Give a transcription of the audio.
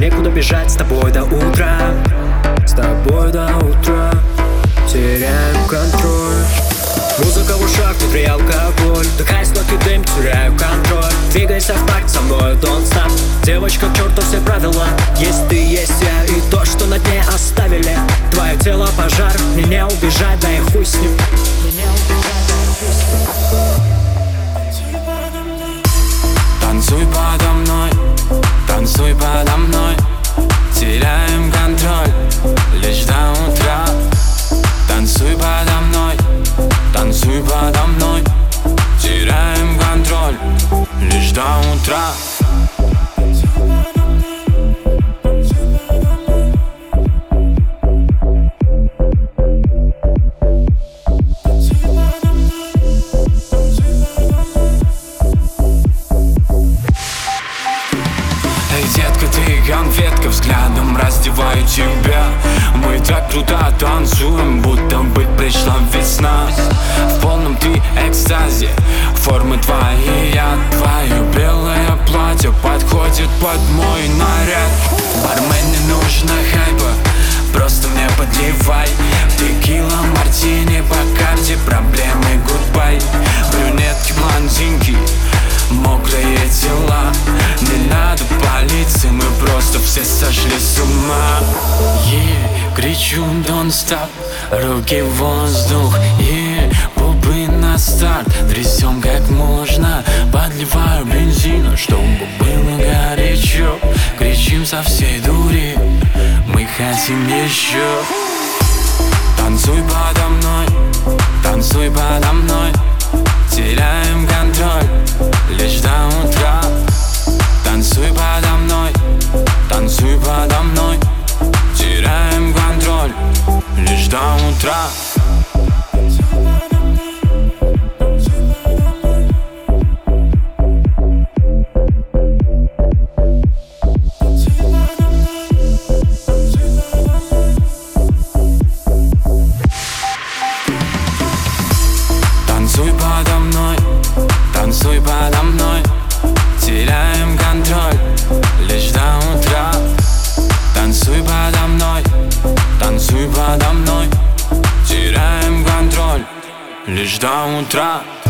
некуда бежать с тобой до утра. С тобой до утра теряем контроль. Музыка в ушах, внутри алкоголь. Вдыхай сладкий дым, теряю контроль. Двигайся в такт со мной, don't stop. Девочка, к черту все правила. Есть ты, есть я и то, что на дне оставили. Твое тело пожар, мне не убежать, да и хуй с ним. Танцуй подо мной, танцуй подо мной. Теряем контроль лишь до утра. Танцуй подо мной, танцуй подо мной. Теряем контроль лишь до утра. Эй, детка, ты конфетка, взглядом раздеваю тебя. Мы так круто танцуем, будто бы пришла весна. В полном ты экстазе, формы твои, я твое белое платье подходит под мой наряд. Бармен, не нужно хайпа, просто мне подливай. Текила, мартини, по карте, проблемы, гудбай. Брюнетки, блондинки, мокрые тела. Не надо полиции, мы просто все сошли с ума. Кричу don't stop, руки в воздух. Пупы на старт, трясем как можно. Подливаю бензина, чтобы было горячо. Кричим со всей дури, мы хотим еще. Танцуй подо мной, танцуй подо мной. Теряем контроль лишь до утра. Танцуй подо мной, танцуй подо мной. Теряем контроль лишь до утра. Танцуй подо мной, танцуй подо мной. Теряем контроль лишь до утра. Танцуй подо мной, танцуй подо мной. Теряем контроль лишь до утра.